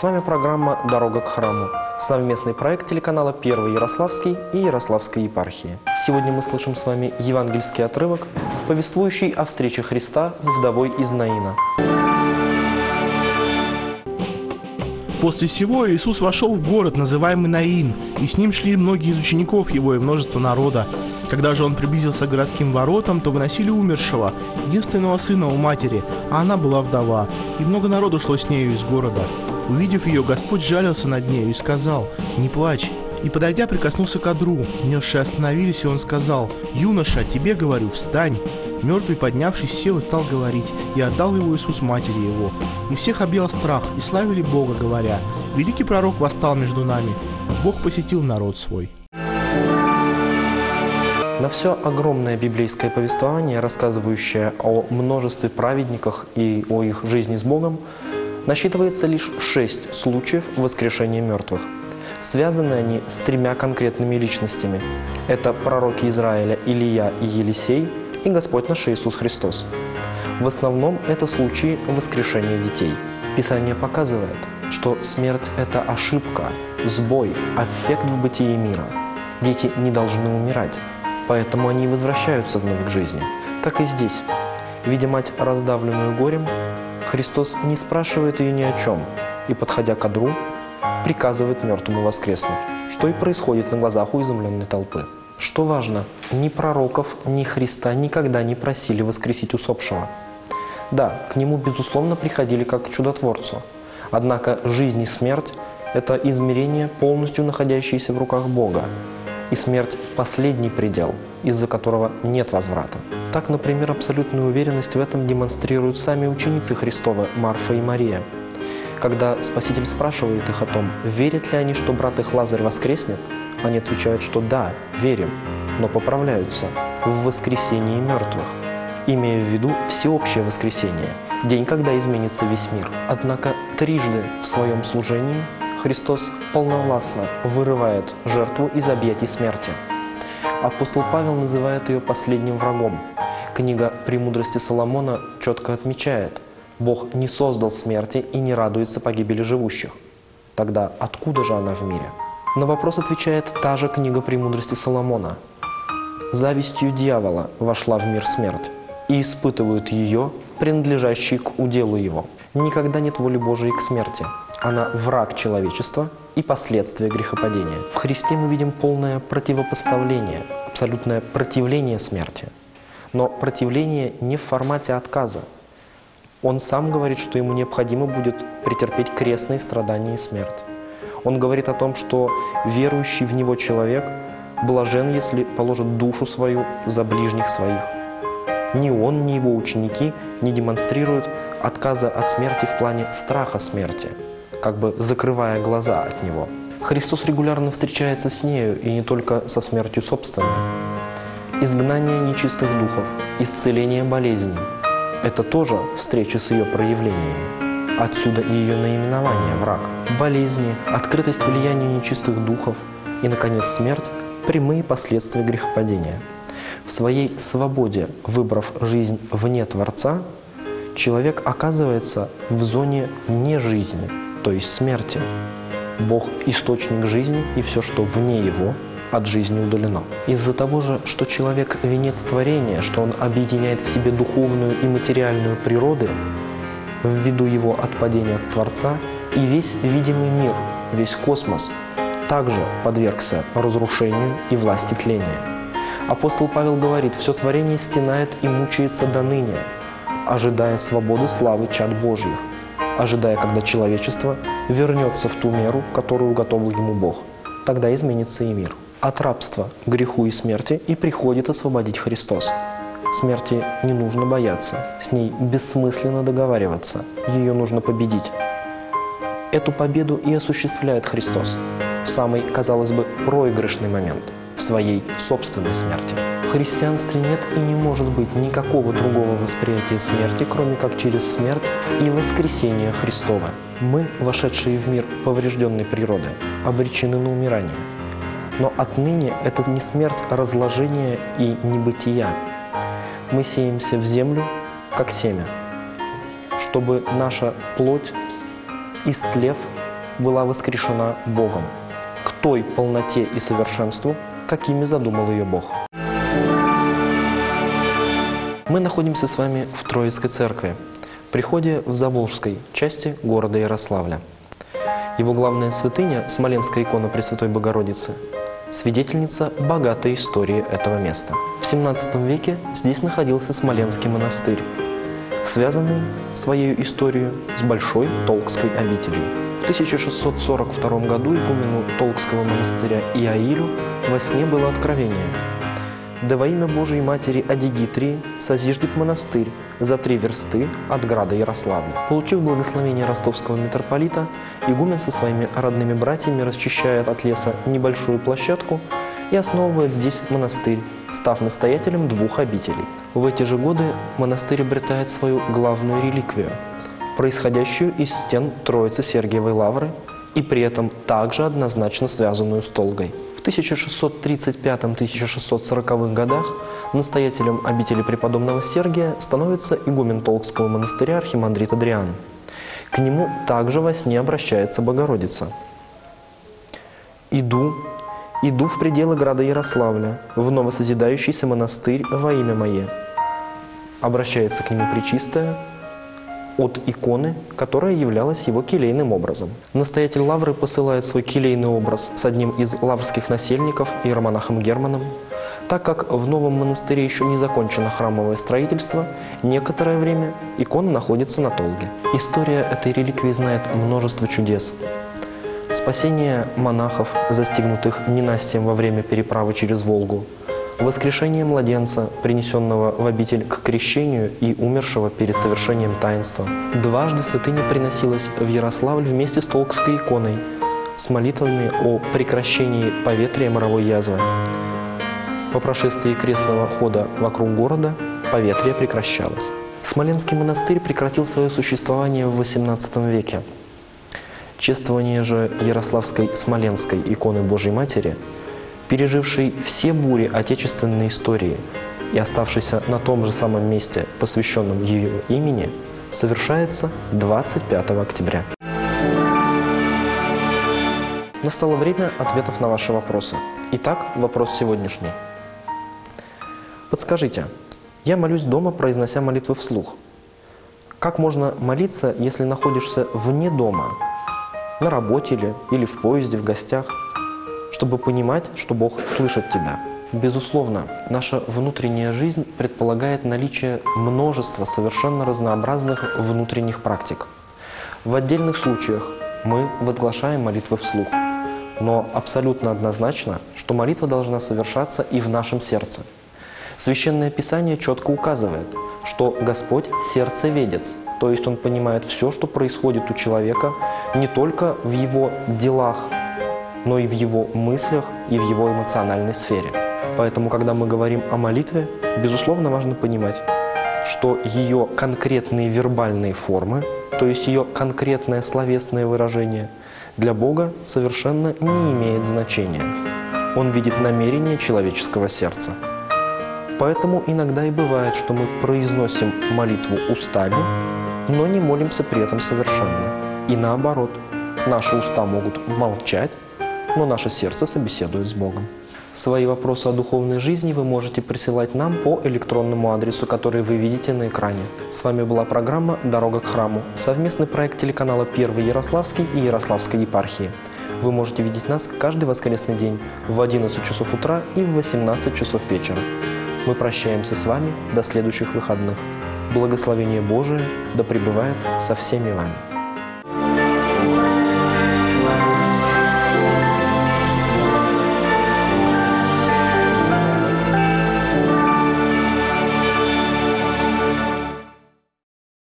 С вами программа «Дорога к храму», совместный проект телеканала «Первый Ярославский» и Ярославской епархии. Сегодня мы слышим с вами евангельский отрывок, повествующий о встрече Христа с вдовой из Наина. После сего Иисус вошел в город, называемый Наин, и с ним шли многие из учеников его и множество народа. Когда же он приблизился к городским воротам, то выносили умершего, единственного сына у матери, а она была вдова, и много народу шло с нею из города. Увидев ее, Господь жалился над нею и сказал: «Не плачь». И, подойдя, прикоснулся к одру. Несшие остановились, и он сказал: «Юноша, тебе говорю, встань». Мертвый, поднявшись, сел и стал говорить, и отдал его Иисус матери его. И всех объял страх, и славили Бога, говоря: «Великий пророк восстал между нами, Бог посетил народ свой». На все огромное библейское повествование, рассказывающее о множестве праведников и о их жизни с Богом, насчитывается лишь 6 случаев воскрешения мертвых. Связаны они с 3 конкретными личностями. Это пророки Израиля Илия и Елисей и Господь наш Иисус Христос. В основном это случаи воскрешения детей. Писание показывает, что смерть – это ошибка, сбой, аффект в бытии мира. Дети не должны умирать, поэтому они возвращаются вновь к жизни. Так и здесь. Видя мать, раздавленную горем, Христос не спрашивает ее ни о чем и, подходя к одру, приказывает мертвому воскреснуть, что и происходит на глазах у изумленной толпы. Что важно, ни пророков, ни Христа никогда не просили воскресить усопшего. Да, к нему, безусловно, приходили как к чудотворцу. Однако жизнь и смерть – это измерение, полностью находящееся в руках Бога. И смерть – последний предел, из-за которого нет возврата. Так, например, абсолютную уверенность в этом демонстрируют сами ученицы Христовы Марфа и Мария. Когда Спаситель спрашивает их о том, верят ли они, что брат их Лазарь воскреснет, они отвечают, что да, верим, но поправляются в воскресении мертвых, имея в виду всеобщее воскресение, день, когда изменится весь мир. Однако трижды в своем служении Христос полновластно вырывает жертву из объятий смерти. Апостол Павел называет ее последним врагом. Книга «Премудрости Соломона» четко отмечает: Бог не создал смерти и не радуется погибели живущих. Тогда откуда же она в мире? На вопрос отвечает та же книга «Премудрости Соломона». «Завистью дьявола вошла в мир смерть, и испытывают ее, принадлежащие к уделу его. Никогда нет воли Божией к смерти. Она враг человечества и последствия грехопадения». В Христе мы видим полное противопоставление, абсолютное противление смерти. Но противление не в формате отказа. Он сам говорит, что ему необходимо будет претерпеть крестные страдания и смерть. Он говорит о том, что верующий в Него человек блажен, если положит душу свою за ближних своих. Ни он, ни его ученики не демонстрируют отказа от смерти в плане страха смерти, как бы закрывая глаза от него. Христос регулярно встречается с нею, и не только со смертью собственной. Изгнание нечистых духов, исцеление болезней – это тоже встреча с ее проявлениями. Отсюда и ее наименование «враг». Болезни, открытость влияния нечистых духов и, наконец, смерть – прямые последствия грехопадения. В своей свободе, выбрав жизнь вне Творца, человек оказывается в зоне нежизни, то есть смерти. Бог – источник жизни, и все, что вне Его, от жизни удалено. Из-за того же, что человек – венец творения, что он объединяет в себе духовную и материальную природы, ввиду его отпадения от Творца, и весь видимый мир, весь космос также подвергся разрушению и власти тления. Апостол Павел говорит: «Все творение стенает и мучается до ныне, ожидая свободы славы чад Божьих», ожидая, когда человечество вернется в ту меру, которую уготовил ему Бог. Тогда изменится и мир. От рабства, греху и смерти и приходит освободить Христос. Смерти не нужно бояться, с ней бессмысленно договариваться, ее нужно победить. Эту победу и осуществляет Христос в самый, казалось бы, проигрышный момент, в своей собственной смерти. В христианстве нет и не может быть никакого другого восприятия смерти, кроме как через смерть и воскресение Христова. Мы, вошедшие в мир поврежденной природы, обречены на умирание. Но отныне это не смерть разложения и небытия. Мы сеемся в землю, как семя, чтобы наша плоть, истлев, была воскрешена Богом к той полноте и совершенству, какими задумал ее Бог. Мы находимся с вами в Троицкой церкви, приходе в Заволжской части города Ярославля. Его главная святыня, Смоленская икона Пресвятой Богородицы, свидетельница богатой истории этого места. В XVII веке здесь находился Смоленский монастырь, связанный своей историей с Большой Толкской обителью. В 1642 году игумену Толкского монастыря Иаилю во сне было откровение: «Да во имя Божией Матери Адигитрии созиждет монастырь за 3 версты от града Ярославля». Получив благословение ростовского митрополита, игумен со своими родными братьями расчищает от леса небольшую площадку и основывает здесь монастырь, став настоятелем 2 обителей. В эти же годы монастырь обретает свою главную реликвию, происходящую из стен Троицы Сергиевой Лавры и при этом также однозначно связанную с Толгой. В 1635-1640 годах настоятелем обители преподобного Сергия становится игумен Толкского монастыря архимандрит Адриан. К нему также во сне обращается Богородица: «Иду в пределы града Ярославля, в новосозидающийся монастырь во имя Мое». Обращается к нему Пречистая от иконы, которая являлась его келейным образом. Настоятель Лавры посылает свой келейный образ с одним из лаврских насельников, иеромонахом Германом. Так как в новом монастыре еще не закончено храмовое строительство, некоторое время икона находится на Толге. История этой реликвии знает множество чудес. Спасение монахов, застигнутых ненастьем во время переправы через Волгу, воскрешение младенца, принесенного в обитель к крещению и умершего перед совершением таинства. Дважды святыня приносилась в Ярославль вместе с Толкской иконой с молитвами о прекращении поветрия моровой язвы. По прошествии крестного хода вокруг города поветрие прекращалось. Смоленский монастырь прекратил свое существование в XVIII веке. Чествование же Ярославской Смоленской иконы Божьей Матери, пережившей все бури отечественной истории и оставшейся на том же самом месте, посвященном ее имени, совершается 25 октября. Настало время ответов на ваши вопросы. Итак, вопрос сегодняшний. Подскажите, я молюсь дома, произнося молитвы вслух. Как можно молиться, если находишься вне дома, на работе или в поезде, в гостях, чтобы понимать, что Бог слышит тебя? Безусловно, наша внутренняя жизнь предполагает наличие множества совершенно разнообразных внутренних практик. В отдельных случаях мы возглашаем молитвы вслух, но абсолютно однозначно, что молитва должна совершаться и в нашем сердце. Священное Писание четко указывает, что Господь – сердцеведец, то есть Он понимает все, что происходит у человека, не только в его делах, но и в его мыслях и в его эмоциональной сфере. Поэтому, когда мы говорим о молитве, безусловно, важно понимать, что ее конкретные вербальные формы, то есть ее конкретное словесное выражение, для Бога совершенно не имеет значения. Он видит намерение человеческого сердца. Поэтому иногда и бывает, что мы произносим молитву устами, но не молимся при этом совершенно. И наоборот, наши уста могут молчать, но наше сердце собеседует с Богом. Свои вопросы о духовной жизни вы можете присылать нам по электронному адресу, который вы видите на экране. С вами была программа «Дорога к храму», совместный проект телеканала «Первый Ярославский» и Ярославской епархии. Вы можете видеть нас каждый воскресный день в 11 часов утра и в 18 часов вечера. Мы прощаемся с вами до следующих выходных. Благословение Божие да пребывает со всеми вами.